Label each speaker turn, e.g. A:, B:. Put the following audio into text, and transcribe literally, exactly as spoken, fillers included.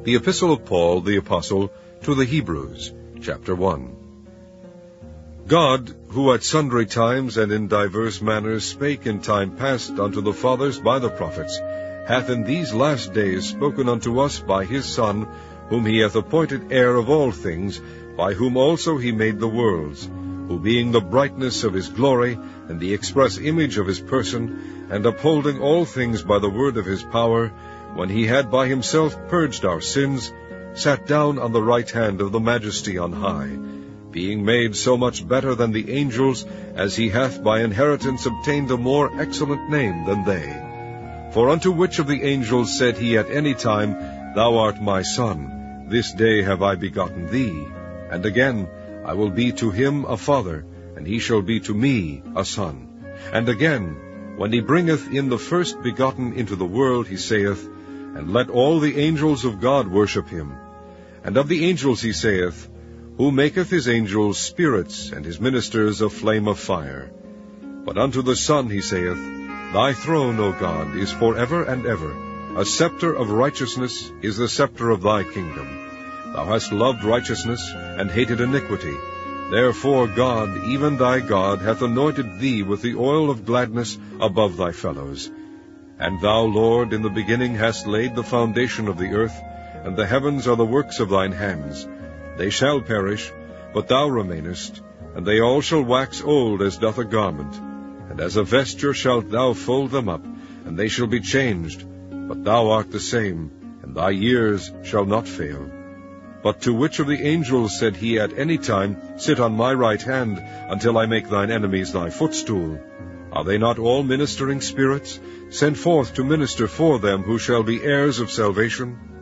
A: The Epistle of Paul the Apostle to the Hebrews, chapter one. God, who at sundry times and in divers manners spake in time past unto the fathers by the prophets, hath in these last days spoken unto us by his Son, whom he hath appointed heir of all things, by whom also he made the worlds, who being the brightness of his glory, and the express image of his person, and upholding all things by the word of his power, when he had by himself purged our sins, sat down on the right hand of the Majesty on high, being made so much better than the angels, as he hath by inheritance obtained a more excellent name than they. For unto which of the angels said he at any time, Thou art my Son, this day have I begotten thee? And again, I will be to him a father, and he shall be to me a son. And again, when he bringeth in the first begotten into the world, he saith, And let all the angels of God worship him. And of the angels he saith, Who maketh his angels spirits, and his ministers a flame of fire. But unto the Son he saith, Thy throne, O God, is for ever and ever. A scepter of righteousness is the scepter of thy kingdom. Thou hast loved righteousness, and hated iniquity. Therefore God, even thy God, hath anointed thee with the oil of gladness above thy fellows. And thou, Lord, in the beginning hast laid the foundation of the earth, and the heavens are the works of thine hands. They shall perish, but thou remainest, and they all shall wax old as doth a garment. And as a vesture shalt thou fold them up, and they shall be changed. But thou art the same, and thy years shall not fail. But to which of the angels said he at any time, Sit on my right hand, until I make thine enemies thy footstool? Are they not all ministering spirits, sent forth to minister for them who shall be heirs of salvation?